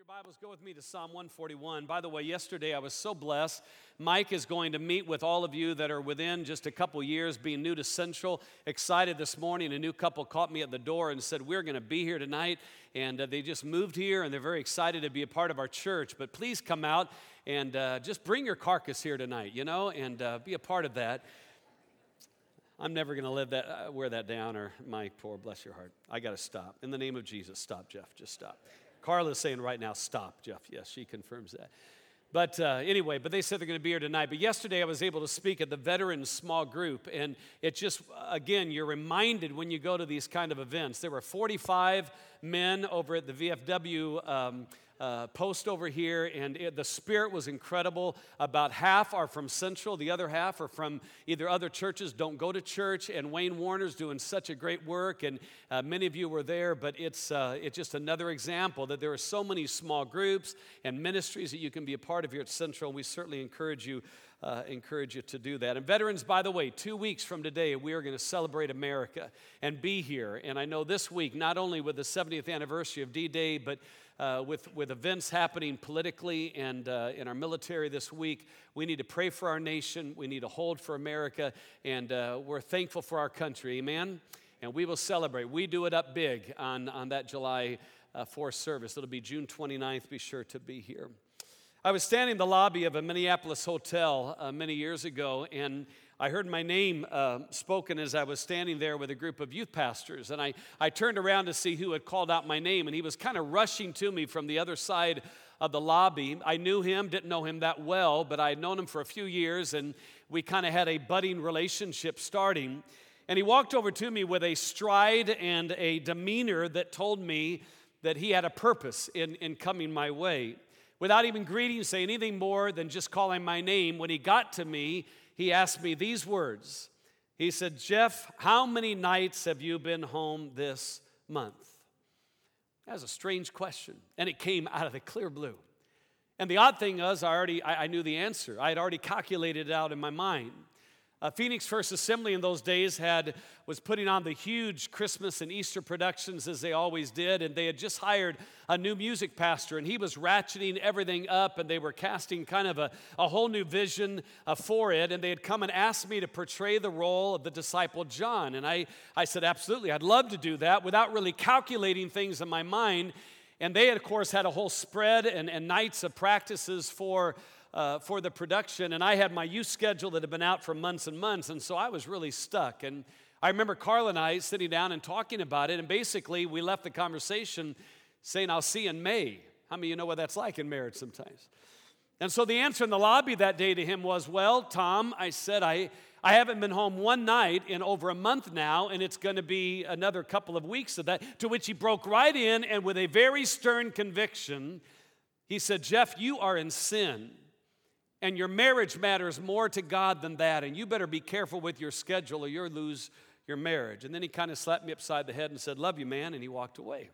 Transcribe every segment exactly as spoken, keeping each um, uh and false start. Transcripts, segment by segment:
Bibles, go with me to Psalm one forty-one. By the way, yesterday I was so blessed. Mike is going to meet with all of you that are within just a couple years being new to Central. Excited this morning, a new couple caught me at the door and said, we're going to be here tonight. And uh, they just moved here and they're very excited to be a part of our church. But please come out and uh, just bring your carcass here tonight, you know, and uh, be a part of that. I'm never going to live that, uh, wear that down, or Mike, poor, bless your heart. I got to stop. In the name of Jesus, stop, Jeff, just stop. Carla's saying right now, stop, Jeff. Yes, she confirms that. But uh, anyway, but they said they're going to be here tonight. But yesterday I was able to speak at the veterans small group. And it just, again, you're reminded when you go to these kind of events. There were forty-five men over at the V F W um, uh, post over here. And it, the spirit was incredible. About half are from Central. The other half are from either other churches, don't go to church. And Wayne Warner's doing such a great work. And uh, many of you were there. But it's, uh, it's just another example that there are so many small groups and ministries that you can be a part of here at Central. We certainly encourage you uh, encourage you to do that. And veterans, by the way, two weeks from today, we are going to celebrate America and be here. And I know this week, not only with the seventieth anniversary of D-Day, but uh, with, with events happening politically and uh, in our military this week, we need to pray for our nation. We need to hold for America. And uh, we're thankful for our country. Amen? And we will celebrate. We do it up big on, on that July uh, fourth service. It'll be June twenty-ninth. Be sure to be here. I was standing in the lobby of a Minneapolis hotel uh, many years ago, and I heard my name uh, spoken as I was standing there with a group of youth pastors. And I, I turned around to see who had called out my name, and he was kind of rushing to me from the other side of the lobby. I knew him, didn't know him that well, but I had known him for a few years, and we kind of had a budding relationship starting. And he walked over to me with a stride and a demeanor that told me that he had a purpose in, in coming my way. Without even greeting, say anything more than just calling my name, when he got to me, he asked me these words. He said, Jeff, how many nights have you been home this month? That was a strange question, and it came out of the clear blue. And the odd thing was, I already I, I knew the answer. I had already calculated it out in my mind. Uh, Phoenix First Assembly in those days had was putting on the huge Christmas and Easter productions as they always did, and they had just hired a new music pastor, and he was ratcheting everything up, and they were casting kind of a, a whole new vision uh, for it, and they had come and asked me to portray the role of the disciple John, and I, I said, absolutely, I'd love to do that without really calculating things in my mind, and they, had, of course, had a whole spread and, and nights of practices for Uh, for the production, and I had my youth schedule that had been out for months and months, and so I was really stuck. And I remember Carl and I sitting down and talking about it, and basically we left the conversation saying, I'll see you in May. How many of you know what that's like in marriage sometimes? And so the answer in the lobby that day to him was, well, Tom, I said, I, I haven't been home one night in over a month now, and it's going to be another couple of weeks of that, to which he broke right in, and with a very stern conviction, he said, Jeff, you are in sin. And your marriage matters more to God than that, and you better be careful with your schedule or you'll lose your marriage. And then he kind of slapped me upside the head and said, love you, man, and he walked away.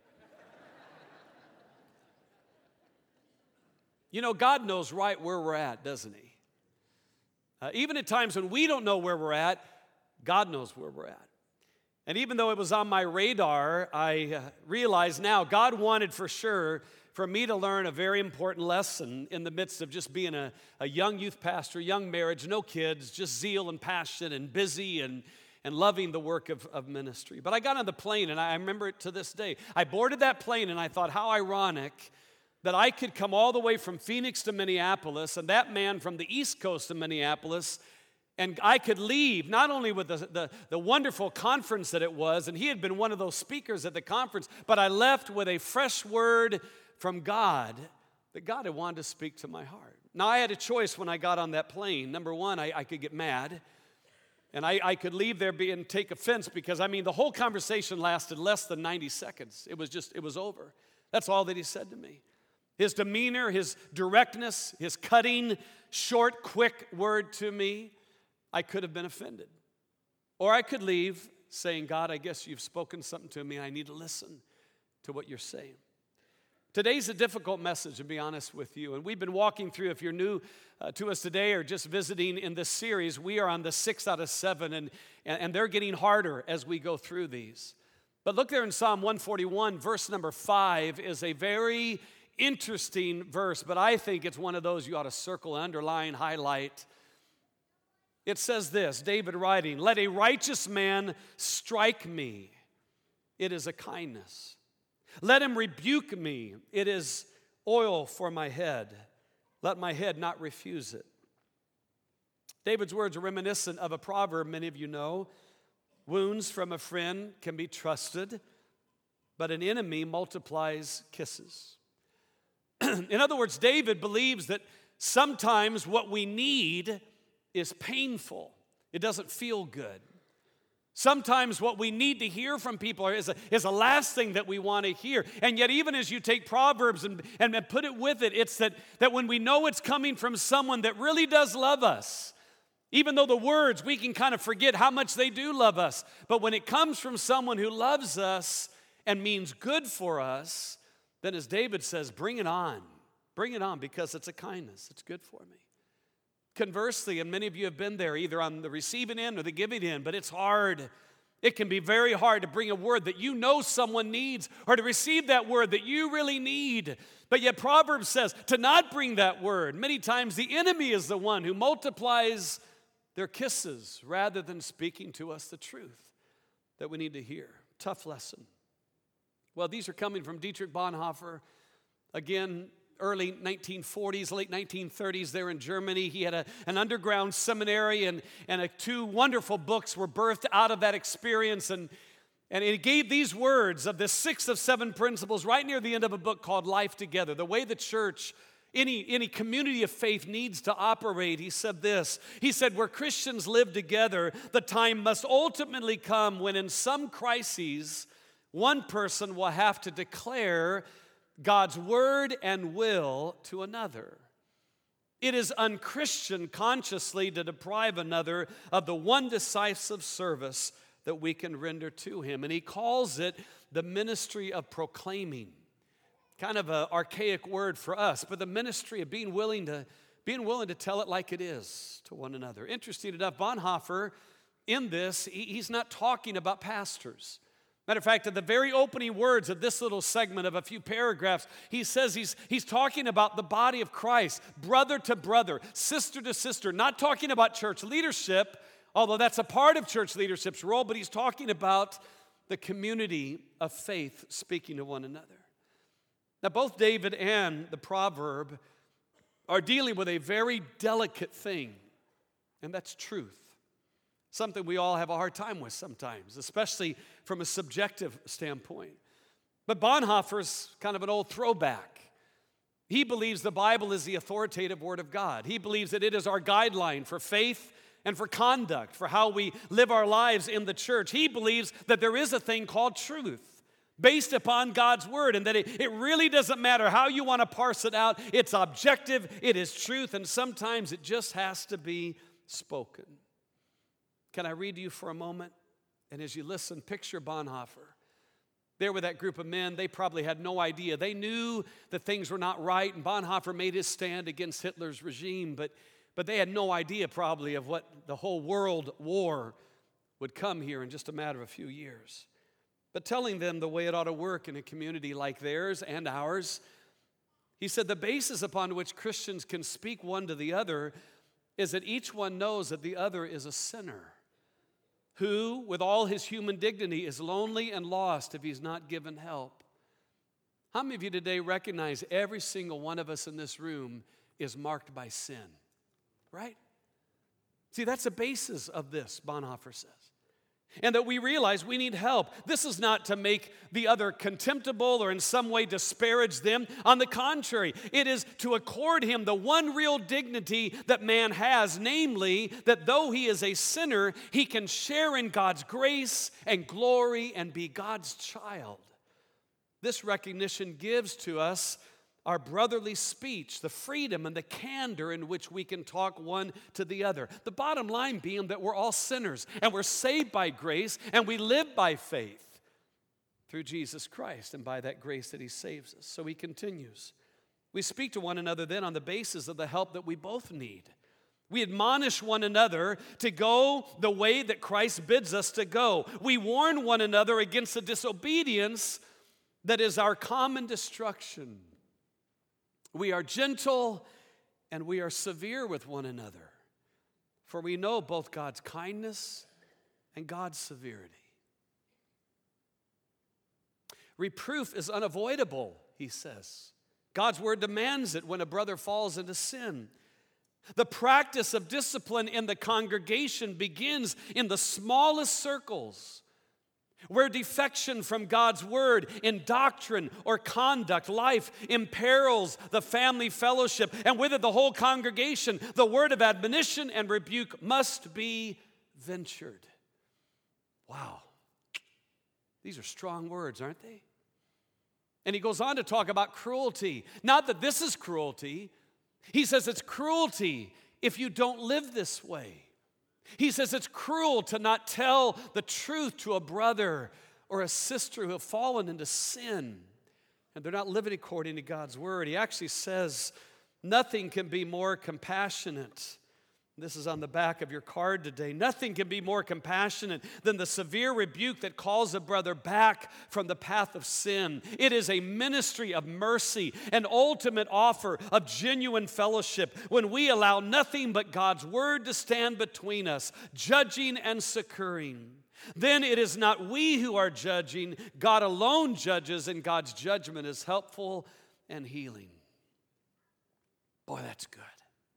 You know, God knows right where we're at, doesn't he? Uh, even at times when we don't know where we're at, God knows where we're at. And even though it was on my radar, I uh, realize now God wanted for sure for me to learn a very important lesson in the midst of just being a, a young youth pastor, young marriage, no kids, just zeal and passion and busy and, and loving the work of, of ministry. But I got on the plane, and I remember it to this day. I boarded that plane, and I thought, how ironic that I could come all the way from Phoenix to Minneapolis, and that man from the East Coast of Minneapolis, and I could leave not only with the, the, the wonderful conference that it was, and he had been one of those speakers at the conference, but I left with a fresh word from God that God had wanted to speak to my heart. Now, I had a choice when I got on that plane. Number one, I, I could get mad, and I, I could leave there be, and take offense because, I mean, the whole conversation lasted less than ninety seconds. It was just, it was over. That's all that he said to me. His demeanor, his directness, his cutting, short, quick word to me, I could have been offended. Or I could leave saying, God, I guess you've spoken something to me. I need to listen to what you're saying. Today's a difficult message, to be honest with you. And we've been walking through, if you're new uh, to us today or just visiting in this series, we are on the six out of seven, and, and they're getting harder as we go through these. But look there in Psalm one forty-one, verse number five is a very interesting verse, but I think it's one of those you ought to circle, underline, highlight. It says this, David writing, "Let a righteous man strike me. It is a kindness. Let him rebuke me. It is oil for my head. Let my head not refuse it." David's words are reminiscent of a proverb many of you know. Wounds from a friend can be trusted, but an enemy multiplies kisses. In other words, David believes that sometimes what we need is painful. It doesn't feel good. Sometimes what we need to hear from people is a, is the last thing that we want to hear. And yet even as you take Proverbs and, and put it with it, it's that, that when we know it's coming from someone that really does love us, even though the words, we can kind of forget how much they do love us. But when it comes from someone who loves us and means good for us, then as David says, bring it on. Bring it on because it's a kindness. It's good for me. Conversely, and many of you have been there, either on the receiving end or the giving end, but it's hard. It can be very hard to bring a word that you know someone needs or to receive that word that you really need. But yet Proverbs says to not bring that word. Many times the enemy is the one who multiplies their kisses rather than speaking to us the truth that we need to hear. Tough lesson. Well, these are coming from Dietrich Bonhoeffer. Again, early nineteen forties, late nineteen thirties there in Germany. He had a, an underground seminary, and, and a, two wonderful books were birthed out of that experience. And, and he gave these words of the sixth of seven principles right near the end of a book called Life Together, the way the church, any, any community of faith needs to operate. He said this. He said, where Christians live together, the time must ultimately come when in some crises, one person will have to declare God's word and will to another. It is unchristian consciously to deprive another of the one decisive service that we can render to him. And he calls it the ministry of proclaiming. Kind of an archaic word for us, but the ministry of being willing to, being willing to tell it like it is to one another. Interesting enough, Bonhoeffer, in this, he, he's not talking about pastors. Matter of fact, at the very opening words of this little segment of a few paragraphs, he says he's, he's talking about the body of Christ, brother to brother, sister to sister, not talking about church leadership, although that's a part of church leadership's role, but he's talking about the community of faith speaking to one another. Now, both David and the proverb are dealing with a very delicate thing, and that's truth. Something we all have a hard time with sometimes, especially from a subjective standpoint. But Bonhoeffer's kind of an old throwback. He believes the Bible is the authoritative word of God. He believes that it is our guideline for faith and for conduct, for how we live our lives in the church. He believes that there is a thing called truth based upon God's word, and that it, it really doesn't matter how you want to parse it out. It's objective, it is truth, and sometimes it just has to be spoken. Can I read to you for a moment? And as you listen, picture Bonhoeffer. There with that group of men, they probably had no idea. They knew that things were not right, and Bonhoeffer made his stand against Hitler's regime, but, but they had no idea probably of what the whole world war would come here in just a matter of a few years. But telling them the way it ought to work in a community like theirs and ours, he said the basis upon which Christians can speak one to the other is that each one knows that the other is a sinner, who, with all his human dignity, is lonely and lost if he's not given help. How many of you today recognize every single one of us in this room is marked by sin? Right? See, that's the basis of this, Bonhoeffer says. And that we realize we need help. This is not to make the other contemptible or in some way disparage them. On the contrary, it is to accord him the one real dignity that man has, namely that though he is a sinner, he can share in God's grace and glory and be God's child. This recognition gives to us our brotherly speech, the freedom and the candor in which we can talk one to the other. The bottom line being that we're all sinners and we're saved by grace and we live by faith through Jesus Christ and by that grace that he saves us. So he continues. We speak to one another then on the basis of the help that we both need. We admonish one another to go the way that Christ bids us to go. We warn one another against the disobedience that is our common destruction. We are gentle and we are severe with one another, for we know both God's kindness and God's severity. Reproof is unavoidable, he says. God's word demands it when a brother falls into sin. The practice of discipline in the congregation begins in the smallest circles, where defection from God's word in doctrine or conduct, life, imperils the family fellowship, and with it the whole congregation. The word of admonition and rebuke must be ventured. Wow. These are strong words, aren't they? And he goes on to talk about cruelty. Not that this is cruelty. He says it's cruelty if you don't live this way. He says it's cruel to not tell the truth to a brother or a sister who have fallen into sin and they're not living according to God's word. He actually says nothing can be more compassionate. This is on the back of your card today. Nothing can be more compassionate than the severe rebuke that calls a brother back from the path of sin. It is a ministry of mercy, an ultimate offer of genuine fellowship when we allow nothing but God's word to stand between us, judging and succoring. Then it is not we who are judging, God alone judges, and God's judgment is helpful and healing. Boy, that's good.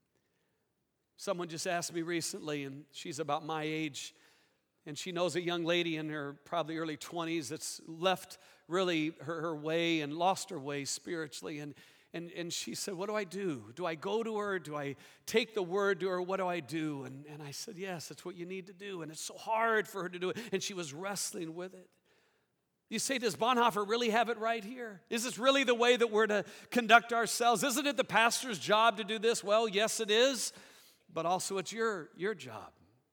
Someone just asked me recently, and she's about my age, and she knows a young lady in her probably early twenties that's left really her, her way and lost her way spiritually. And, and, and she said, what do I do? Do I go to her? Do I take the word to her? What do I do? And, and I said, yes, that's what you need to do. And it's so hard for her to do it. And she was wrestling with it. You say, does Bonhoeffer really have it right here? Is this really the way that we're to conduct ourselves? Isn't it the pastor's job to do this? Well, yes, it is. But also it's your, your job.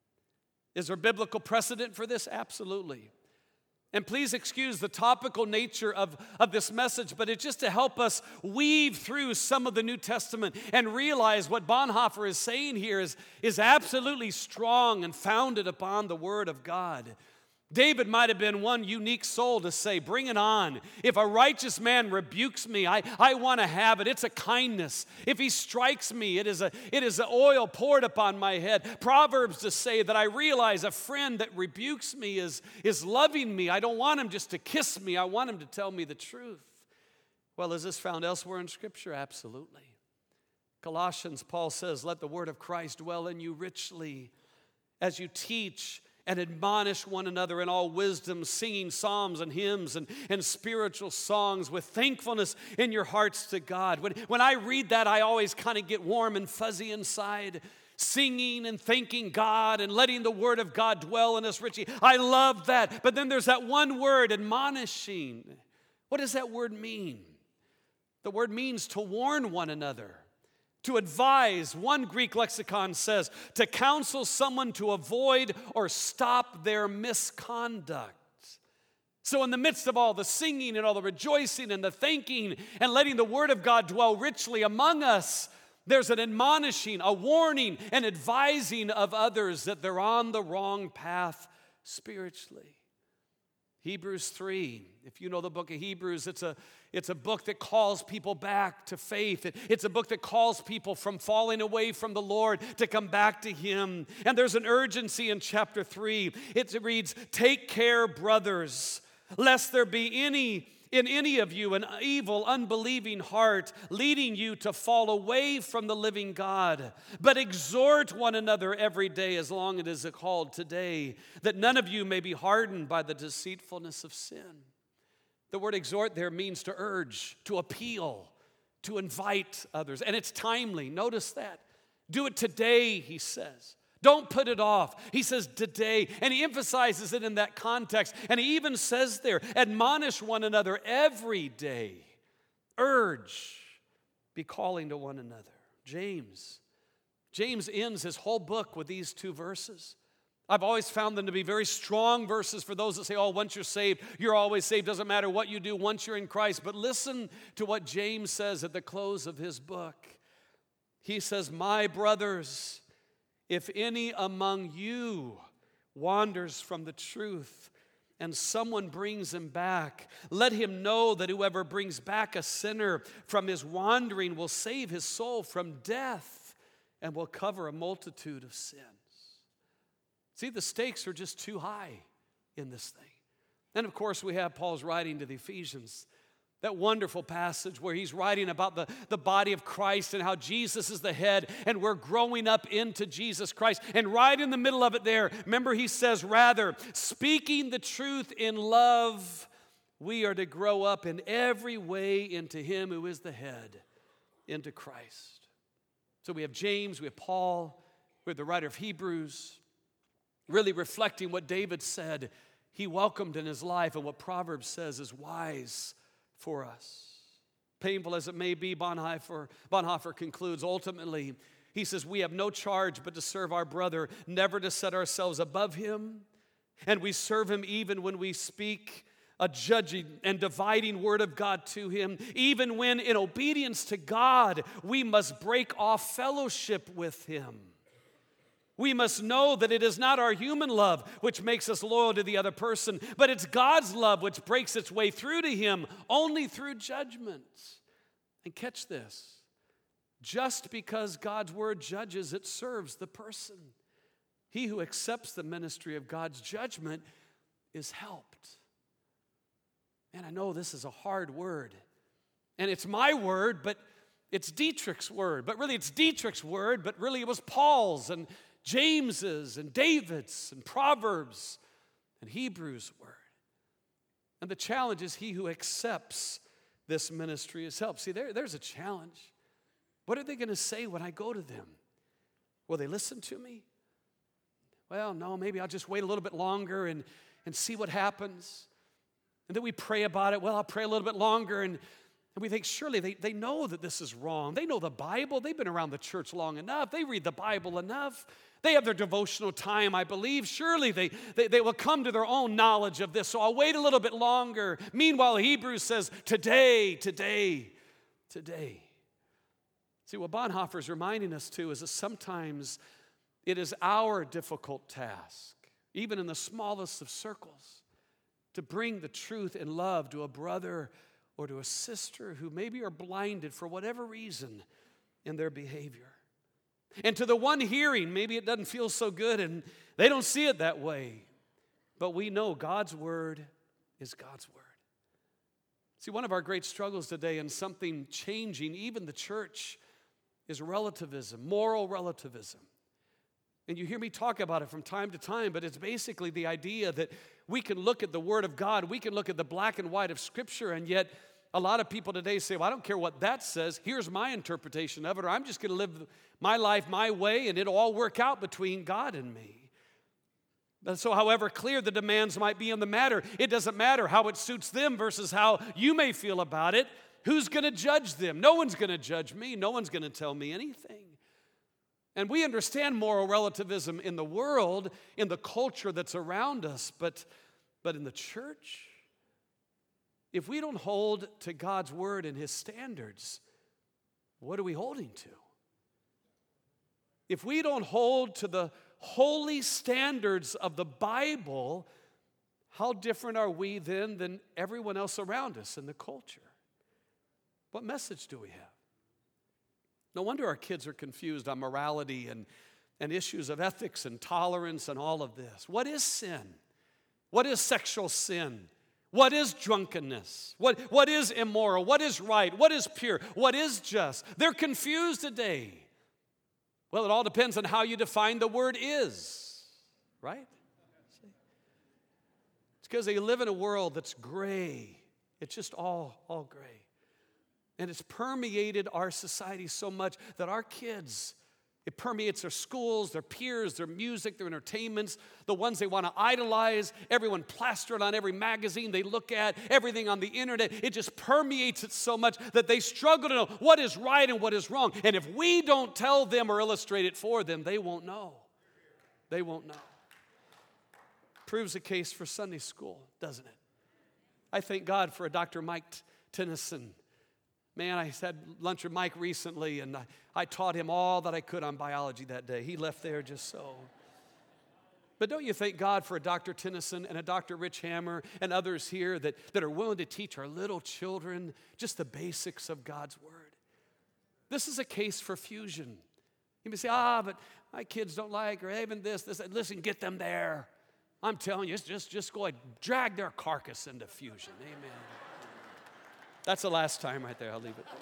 Is there biblical precedent for this? Absolutely. And please excuse the topical nature of, of this message, but it's just to help us weave through some of the New Testament and realize what Bonhoeffer is saying here is, is absolutely strong and founded upon the Word of God. David might have been one unique soul to say, bring it on. If a righteous man rebukes me, I, I want to have it. It's a kindness. If he strikes me, it is a it is a oil poured upon my head. Proverbs to say that I realize a friend that rebukes me is, is loving me. I don't want him just to kiss me. I want him to tell me the truth. Well, is this found elsewhere in Scripture? Absolutely. Colossians, Paul says, let the word of Christ dwell in you richly as you teach and admonish one another in all wisdom, singing psalms and hymns and, and spiritual songs with thankfulness in your hearts to God. When, when I read that, I always kind of get warm and fuzzy inside, singing and thanking God and letting the word of God dwell in us richly. I love that. But then there's that one word, admonishing. What does that word mean? The word means to warn one another. To advise, one Greek lexicon says, to counsel someone to avoid or stop their misconduct. So in the midst of all the singing and all the rejoicing and the thanking and letting the word of God dwell richly among us, there's an admonishing, a warning, an advising of others that they're on the wrong path spiritually. Hebrews three, if you know the book of Hebrews, it's a, it's a book that calls people back to faith. It, it's a book that calls people from falling away from the Lord to come back to Him. And there's an urgency in chapter three. It reads, take care, brothers, lest there be any in any of you an evil, unbelieving heart, leading you to fall away from the living God. But exhort one another every day, as long as it is called today, that none of you may be hardened by the deceitfulness of sin. The word exhort there means to urge, to appeal, to invite others. And it's timely. Notice that. Do it today, he says. Don't put it off. He says today, and he emphasizes it in that context. And he even says there, admonish one another every day. Urge, be calling to one another. James. James ends his whole book with these two verses. I've always found them to be very strong verses for those that say, oh, once you're saved, you're always saved. Doesn't matter what you do once you're in Christ. But listen to what James says at the close of his book. He says, my brothers, if any among you wanders from the truth and someone brings him back, let him know that whoever brings back a sinner from his wandering will save his soul from death and will cover a multitude of sins. See, the stakes are just too high in this thing. And of course, we have Paul's writing to the Ephesians, that wonderful passage where he's writing about the, the body of Christ and how Jesus is the head and we're growing up into Jesus Christ. And right in the middle of it there, remember he says, rather, speaking the truth in love, we are to grow up in every way into him who is the head, into Christ. So we have James, we have Paul, we have the writer of Hebrews, really reflecting what David said he welcomed in his life and what Proverbs says is wise for us. Painful as it may be, Bonhoeffer, Bonhoeffer concludes, ultimately, he says, we have no charge but to serve our brother, never to set ourselves above him, and we serve him even when we speak a judging and dividing word of God to him, even when in obedience to God, we must break off fellowship with him. We must know that it is not our human love which makes us loyal to the other person, but it's God's love which breaks its way through to him only through judgment. And catch this, just because God's word judges, it serves the person. He who accepts the ministry of God's judgment is helped. And I know this is a hard word, and it's my word, but it's Dietrich's word. But really it's Dietrich's word, but really it was Paul's and James's and David's and Proverbs and Hebrews' word. And the challenge is he who accepts this ministry is helped. See, there, there's a challenge. What are they going to say when I go to them? Will they listen to me? Well, no, maybe I'll just wait a little bit longer and, and see what happens. And then we pray about it. Well, I'll pray a little bit longer and And we think, surely they, they know that this is wrong. They know the Bible. They've been around the church long enough. They read the Bible enough. They have their devotional time, I believe. Surely they, they, they will come to their own knowledge of this, so I'll wait a little bit longer. Meanwhile, Hebrews says, today, today, today. See, what Bonhoeffer's reminding us too is that sometimes it is our difficult task, even in the smallest of circles, to bring the truth and love to a brother or to a sister who maybe are blinded for whatever reason in their behavior. And to the one hearing, maybe it doesn't feel so good and they don't see it that way. But we know God's word is God's word. See, one of our great struggles today in something changing, even the church, is relativism, moral relativism. And you hear me talk about it from time to time, but it's basically the idea that we can look at the Word of God, we can look at the black and white of Scripture, and yet a lot of people today say, well, I don't care what that says, here's my interpretation of it, or I'm just going to live my life my way, and it'll all work out between God and me. And so however clear the demands might be on the matter, it doesn't matter how it suits them versus how you may feel about it. Who's going to judge them? No one's going to judge me. No one's going to tell me anything. And we understand moral relativism in the world, in the culture that's around us, but, but in the church, if we don't hold to God's word and his standards, what are we holding to? If we don't hold to the holy standards of the Bible, how different are we then than everyone else around us in the culture? What message do we have? No wonder our kids are confused on morality and, and issues of ethics and tolerance and all of this. What is sin? What is sexual sin? What is drunkenness? What, what is immoral? What is right? What is pure? What is just? They're confused today. Well, it all depends on how you define the word is, right? It's because they live in a world that's gray. It's just all, all gray. And it's permeated our society so much that our kids, it permeates their schools, their peers, their music, their entertainments, the ones they want to idolize, everyone plastered on every magazine they look at, everything on the internet. It just permeates it so much that they struggle to know what is right and what is wrong. And if we don't tell them or illustrate it for them, they won't know. They won't know. Proves the case for Sunday school, doesn't it? I thank God for a Doctor Mike Tennyson. Man, I had lunch with Mike recently, and I, I taught him all that I could on biology that day. He left there just so. But don't you thank God for a Doctor Tennyson and a Doctor Rich Hammer and others here that, that are willing to teach our little children just the basics of God's Word? This is a case for fusion. You may say, ah, but my kids don't like, or even this, this. Listen, get them there. I'm telling you, just, just go ahead, drag their carcass into fusion. Amen. That's the last time right there. I'll leave it there.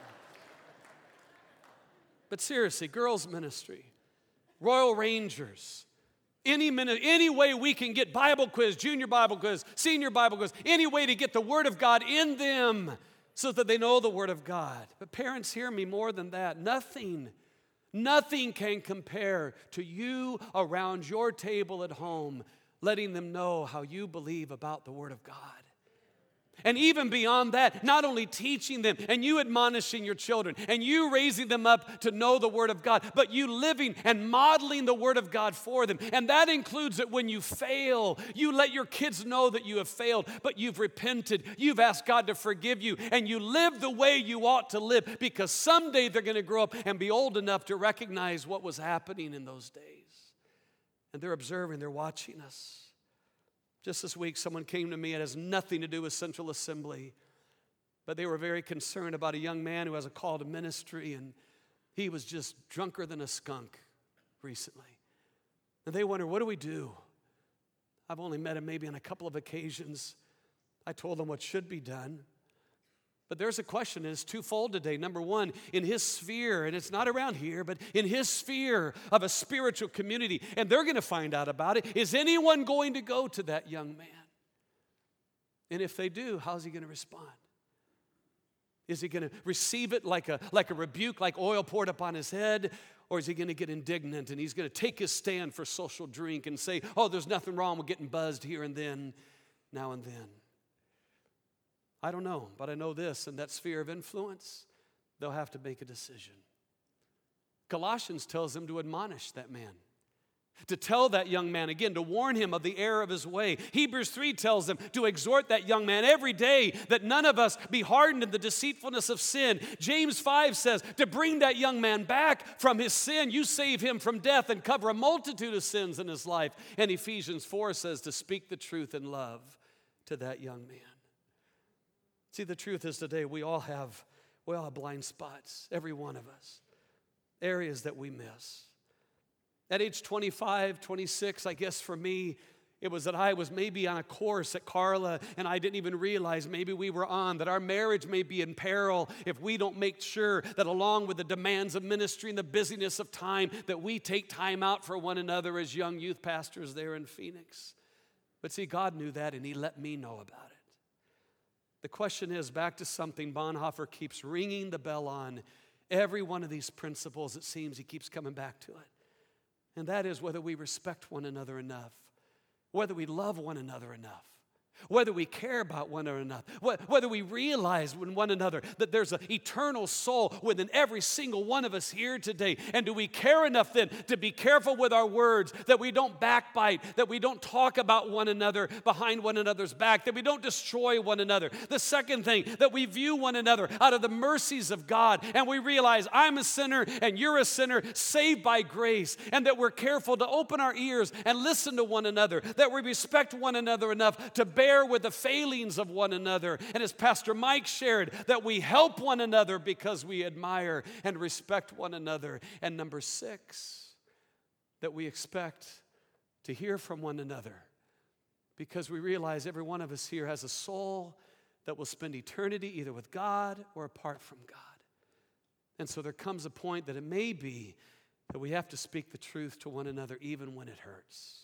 But seriously, girls' ministry, Royal Rangers, Any minute, any way we can get Bible quiz, junior Bible quiz, senior Bible quiz, any way to get the Word of God in them so that they know the Word of God. But parents, hear me, more than that. Nothing, nothing can compare to you around your table at home, letting them know how you believe about the Word of God. And even beyond that, not only teaching them and you admonishing your children and you raising them up to know the Word of God, but you living and modeling the Word of God for them. And that includes that when you fail, you let your kids know that you have failed, but you've repented, you've asked God to forgive you, and you live the way you ought to live, because someday they're going to grow up and be old enough to recognize what was happening in those days. And they're observing, they're watching us. Just this week, someone came to me. It has nothing to do with Central Assembly, but they were very concerned about a young man who has a call to ministry, and he was just drunker than a skunk recently. And they wonder, what do we do? I've only met him maybe on a couple of occasions. I told them what should be done. But there's a question, and it's twofold today. Number one, in his sphere, and it's not around here, but in his sphere of a spiritual community, and they're going to find out about it, is anyone going to go to that young man? And if they do, how's he going to respond? Is he going to receive it like a, like a rebuke, like oil poured upon his head? Or is he going to get indignant and he's going to take his stand for social drink and say, oh, there's nothing wrong with getting buzzed here and then, now and then? I don't know, but I know this, in that sphere of influence, they'll have to make a decision. Colossians tells them to admonish that man, to tell that young man, again, to warn him of the error of his way. Hebrews three tells them to exhort that young man every day that none of us be hardened in the deceitfulness of sin. James five says to bring that young man back from his sin. You save him from death and cover a multitude of sins in his life. And Ephesians four says to speak the truth in love to that young man. See, the truth is today we all have, we all have blind spots, every one of us, areas that we miss. At age twenty-five, twenty-six, I guess for me, it was that I was maybe on a course at Carla and I didn't even realize maybe we were on, that our marriage may be in peril if we don't make sure that along with the demands of ministry and the busyness of time, that we take time out for one another as young youth pastors there in Phoenix. But see, God knew that and He let me know about it. The question is, back to something Bonhoeffer keeps ringing the bell on. Every one of these principles, it seems he keeps coming back to it. And that is whether we respect one another enough, whether we love one another enough, whether we care about one another enough, whether we realize in one another that there's an eternal soul within every single one of us here today. And do we care enough then to be careful with our words, that we don't backbite, that we don't talk about one another behind one another's back, that we don't destroy one another. The second thing, that we view one another out of the mercies of God, and we realize I'm a sinner and you're a sinner saved by grace, and that we're careful to open our ears and listen to one another, that we respect one another enough to bear with the failings of one another. And as Pastor Mike shared, that we help one another because we admire and respect one another. And number six, that we expect to hear from one another because we realize every one of us here has a soul that will spend eternity either with God or apart from God. And so there comes a point that it may be that we have to speak the truth to one another even when it hurts.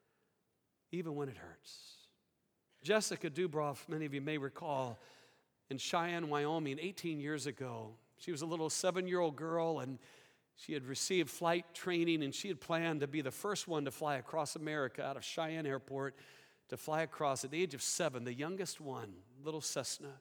Even when it hurts. Jessica Dubroff, many of you may recall, in Cheyenne, Wyoming, eighteen years ago. She was a little seven-year-old girl, and she had received flight training, and she had planned to be the first one to fly across America out of Cheyenne Airport, to fly across at the age of seven, the youngest one, little Cessna.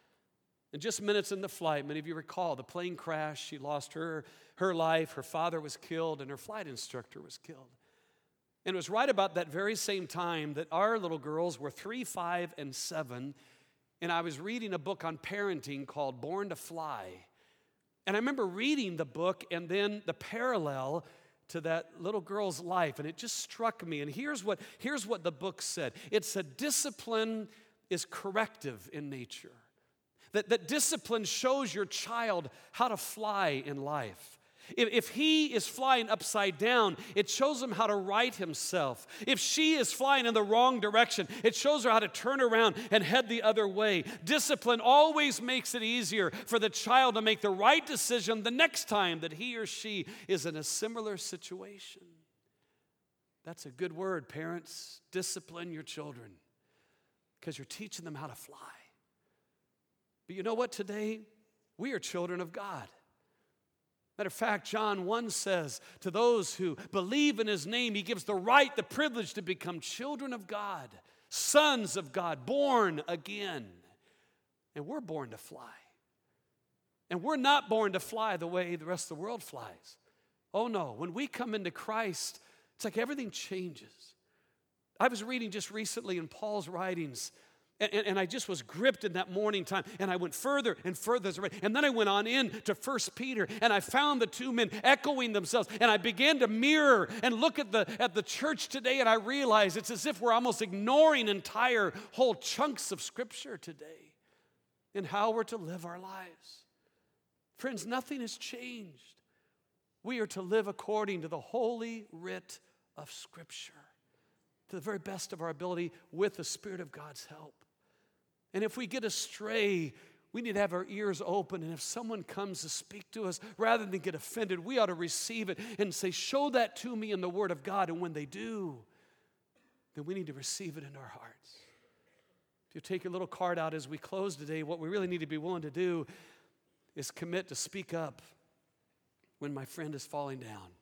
And just minutes in the flight, many of you recall, the plane crashed. She lost her, her life. Her father was killed, and her flight instructor was killed. And it was right about that very same time that our little girls were three, five, and seven. And I was reading a book on parenting called Born to Fly. And I remember reading the book and then the parallel to that little girl's life, and it just struck me. And here's what, here's what the book said. It said discipline is corrective in nature. That, that discipline shows your child how to fly in life. If, if he is flying upside down, it shows him how to right himself. If she is flying in the wrong direction, it shows her how to turn around and head the other way. Discipline always makes it easier for the child to make the right decision the next time that he or she is in a similar situation. That's a good word, parents. Discipline your children because you're teaching them how to fly. But you know what? Today, we are children of God. Matter of fact, John one says, to those who believe in his name, he gives the right, the privilege to become children of God, sons of God, born again. And we're born to fly. And we're not born to fly the way the rest of the world flies. Oh no, when we come into Christ, it's like everything changes. I was reading just recently in Paul's writings, And, and, and I just was gripped in that morning time. And I went further and further. And then I went on in to First Peter. And I found the two men echoing themselves. And I began to mirror and look at the, at the church today. And I realized it's as if we're almost ignoring entire whole chunks of Scripture today in how we're to live our lives. Friends, nothing has changed. We are to live according to the holy writ of Scripture to the very best of our ability with the Spirit of God's help. And if we get astray, we need to have our ears open. And if someone comes to speak to us, rather than get offended, we ought to receive it and say, show that to me in the Word of God. And when they do, then we need to receive it in our hearts. If you take your little card out as we close today, what we really need to be willing to do is commit to speak up when my friend is falling down.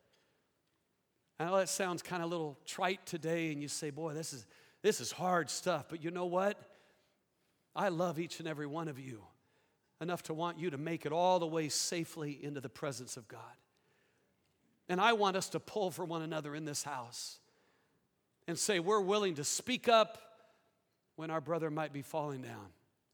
I know that sounds kind of a little trite today, and you say, boy, this is, this is hard stuff. But you know what? I love each and every one of you enough to want you to make it all the way safely into the presence of God. And I want us to pull for one another in this house and say we're willing to speak up when our brother might be falling down.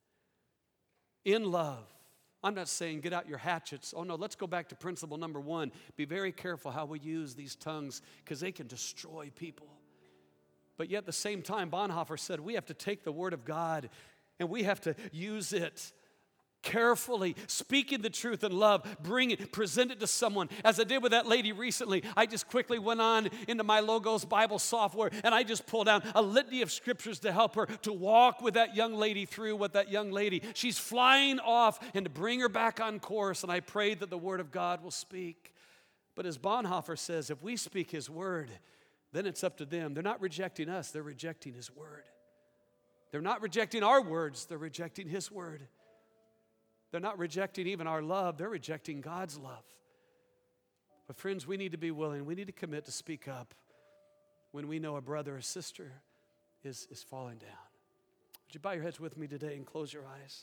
In love. I'm not saying get out your hatchets. Oh no, let's go back to principle number one. Be very careful how we use these tongues because they can destroy people. But yet at the same time, Bonhoeffer said we have to take the Word of God and we have to use it carefully, speaking the truth in love, bring it, present it to someone. As I did with that lady recently, I just quickly went on into my Logos Bible software and I just pulled out a litany of scriptures to help her to walk with that young lady through what that young lady, she's flying off, and to bring her back on course. And I prayed that the Word of God will speak. But as Bonhoeffer says, if we speak His Word, then it's up to them. They're not rejecting us, they're rejecting His Word. They're not rejecting our words, they're rejecting His Word. They're not rejecting even our love, they're rejecting God's love. But friends, we need to be willing, we need to commit to speak up when we know a brother or sister is, is falling down. Would you bow your heads with me today and close your eyes?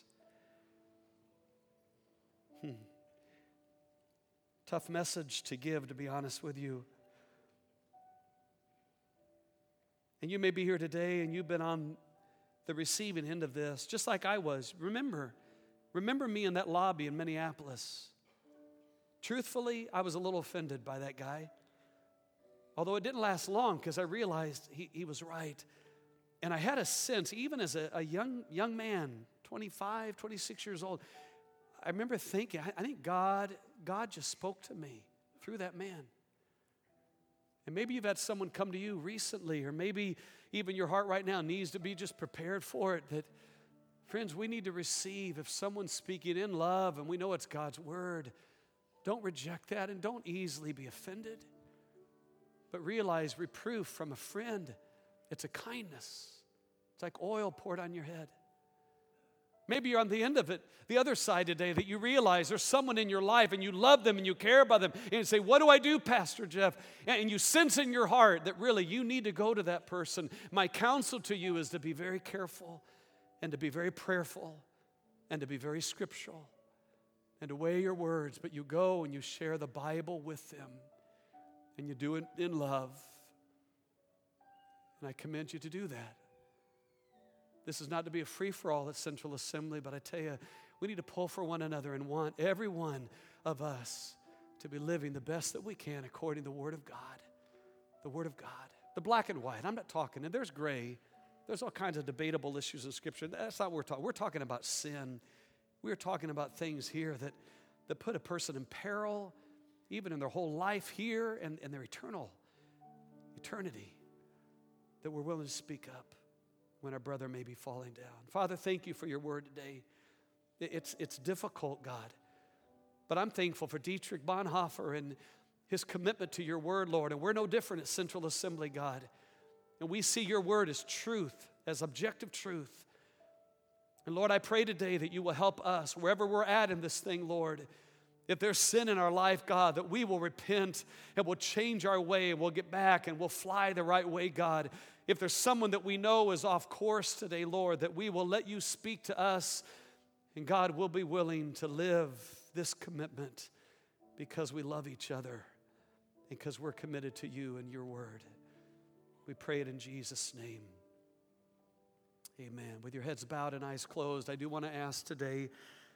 Hmm. Tough message to give, to be honest with you. And you may be here today and you've been on the receiving end of this, just like I was. Remember, remember me in that lobby in Minneapolis. Truthfully, I was a little offended by that guy. Although it didn't last long because I realized he, he was right. And I had a sense, even as a, a young, young man, twenty-five, twenty-six years old, I remember thinking, I, I think God, God just spoke to me through that man. And maybe you've had someone come to you recently, or maybe even your heart right now needs to be just prepared for it. That, friends, we need to receive. If someone's speaking in love and we know it's God's word, don't reject that and don't easily be offended. But realize reproof from a friend, it's a kindness. It's like oil poured on your head. Maybe you're on the end of it, the other side today, that you realize there's someone in your life and you love them and you care about them. And you say, what do I do, Pastor Jeff? And you sense in your heart that really you need to go to that person. My counsel to you is to be very careful and to be very prayerful and to be very scriptural and to weigh your words. But you go and you share the Bible with them and you do it in love. And I commend you to do that. This is not to be a free-for-all at Central Assembly, but I tell you, we need to pull for one another and want every one of us to be living the best that we can according to the Word of God. The Word of God. The black and white. I'm not talking, and there's gray. There's all kinds of debatable issues in Scripture. That's not what we're talking. We're talking about sin. We're talking about things here that, that put a person in peril, even in their whole life here and, and their eternal eternity, that we're willing to speak up when our brother may be falling down. Father, thank you for your word today. It's, it's difficult, God, but I'm thankful for Dietrich Bonhoeffer and his commitment to your word, Lord, and we're no different at Central Assembly, God, and we see your word as truth, as objective truth. And Lord, I pray today that you will help us wherever we're at in this thing, Lord. If there's sin in our life, God, that we will repent and we'll change our way and we'll get back and we'll fly the right way, God. If there's someone that we know is off course today, Lord, that we will let you speak to us, and God, we'll be willing to live this commitment because we love each other and because we're committed to you and your word. We pray it in Jesus' name. Amen. With your heads bowed and eyes closed, I do want to ask today,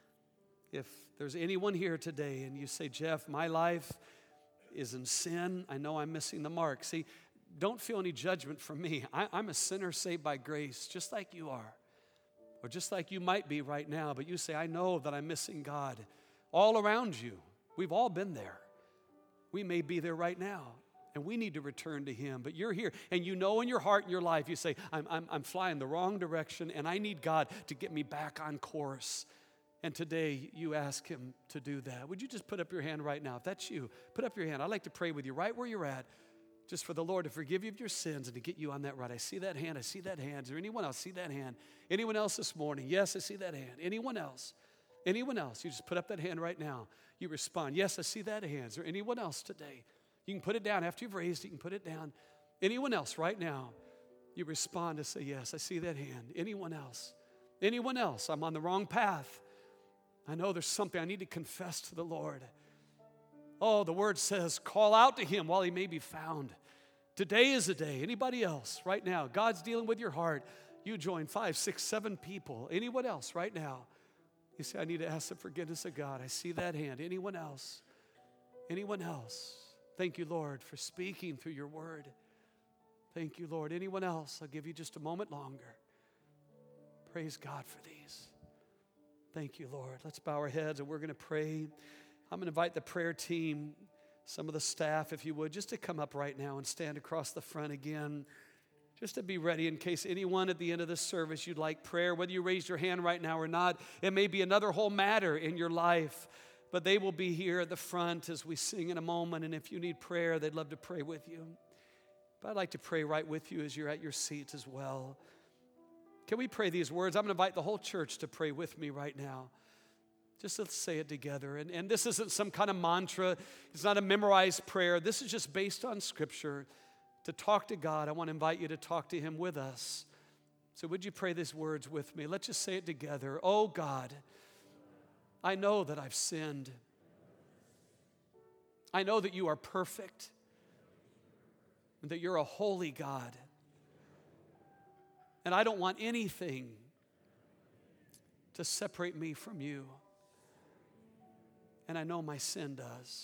if there's anyone here today and you say, Jeff, my life is in sin, I know I'm missing the mark. See, don't feel any judgment from me. I, I'm a sinner saved by grace, just like you are, or just like you might be right now, but you say, I know that I'm missing God all around you. We've all been there. We may be there right now, and we need to return to him. But you're here, and you know in your heart and your life, you say, I'm, I'm, I'm flying the wrong direction, and I need God to get me back on course. And today, you ask him to do that. Would you just put up your hand right now? If that's you, put up your hand. I'd like to pray with you right where you're at, just for the Lord to forgive you of your sins and to get you on that right. I see that hand. I see that hand. Is there anyone else? See that hand. Anyone else this morning? Yes, I see that hand. Anyone else? Anyone else? You just put up that hand right now. You respond. Yes, I see that hand. Is there anyone else today? You can put it down. After you've raised it, you can put it down. Anyone else right now? You respond to say, yes, I see that hand. Anyone else? Anyone else? I'm on the wrong path. I know there's something I need to confess to the Lord. Oh, the word says, call out to him while he may be found. Today is the day. Anybody else right now? God's dealing with your heart. You join five, six, seven people. Anyone else right now? You say, I need to ask the forgiveness of God. I see that hand. Anyone else? Anyone else? Thank you, Lord, for speaking through your word. Thank you, Lord. Anyone else? I'll give you just a moment longer. Praise God for these. Thank you, Lord. Let's bow our heads and we're going to pray. I'm going to invite the prayer team, some of the staff, if you would, just to come up right now and stand across the front again, just to be ready in case anyone at the end of this service you'd like prayer, whether you raised your hand right now or not. It may be another whole matter in your life, but they will be here at the front as we sing in a moment, and if you need prayer, they'd love to pray with you. But I'd like to pray right with you as you're at your seats as well. Can we pray these words? I'm going to invite the whole church to pray with me right now. Just let's say it together. And, and this isn't some kind of mantra. It's not a memorized prayer. This is just based on Scripture. To talk to God, I want to invite you to talk to him with us. So would you pray these words with me? Let's just say it together. Oh God, I know that I've sinned. I know that you are perfect and that you're a holy God. And I don't want anything to separate me from you. And I know my sin does.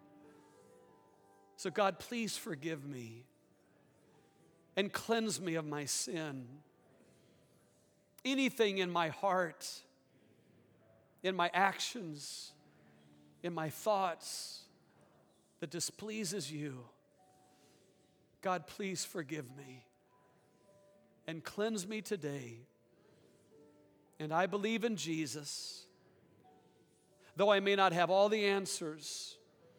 So God, please forgive me and cleanse me of my sin. Anything in my heart, in my actions, in my thoughts that displeases you, God, please forgive me and cleanse me today. And I believe in Jesus. Though I may not have all the answers,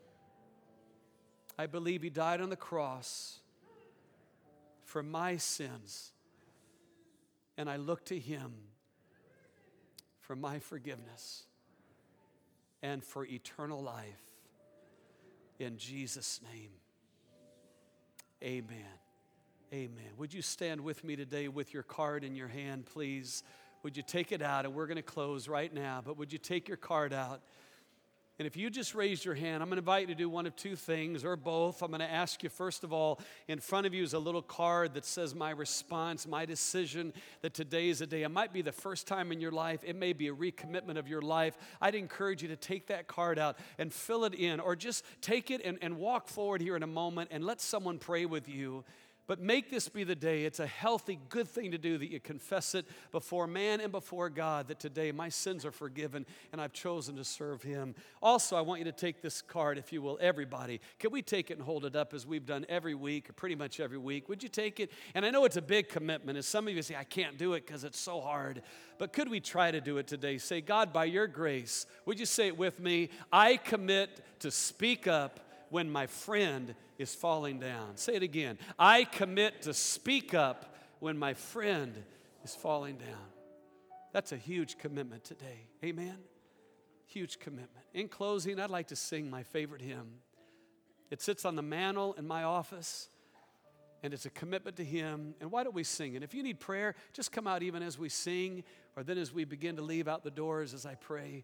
I believe he died on the cross for my sins. And I look to him for my forgiveness and for eternal life. In Jesus' name, amen. Amen. Would you stand with me today with your card in your hand, please? Would you take it out? And we're going to close right now, but would you take your card out? And if you just raised your hand, I'm going to invite you to do one of two things or both. I'm going to ask you, first of all, in front of you is a little card that says my response, my decision that today is a day. It might be the first time in your life. It may be a recommitment of your life. I'd encourage you to take that card out and fill it in, or just take it and, and walk forward here in a moment and let someone pray with you. But make this be the day. It's a healthy, good thing to do that you confess it before man and before God that today my sins are forgiven and I've chosen to serve Him. Also, I want you to take this card, if you will, everybody. Can we take it and hold it up as we've done every week, or pretty much every week? Would you take it? And I know it's a big commitment. And some of you say, I can't do it because it's so hard. But could we try to do it today? Say, God, by your grace, would you say it with me? I commit to speak up when my friend is falling down. Say it again. I commit to speak up when my friend is falling down. That's a huge commitment today. Amen? Huge commitment. In closing, I'd like to sing my favorite hymn. It sits on the mantle in my office, and it's a commitment to Him. And why don't we sing it? If you need prayer, just come out even as we sing, or then as we begin to leave out the doors as I pray.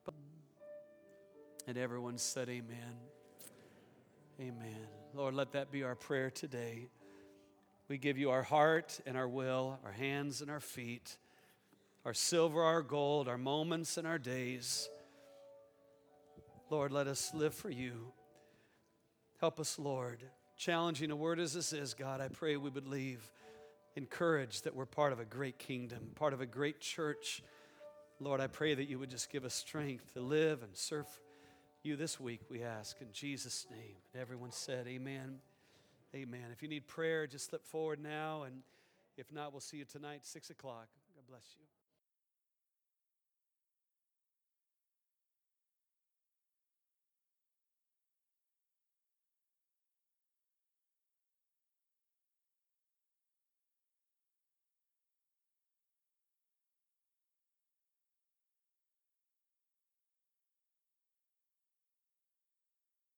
And everyone said amen. Amen. Lord, let that be our prayer today. We give you our heart and our will, our hands and our feet, our silver, our gold, our moments and our days. Lord, let us live for you. Help us, Lord. Challenging a word as this is, God, I pray we would leave encouraged that we're part of a great kingdom, part of a great church. Lord, I pray that you would just give us strength to live and serve you this week, we ask in Jesus' name. And everyone said amen. Amen. If you need prayer, just slip forward now. And if not, we'll see you tonight, six o'clock. God bless you.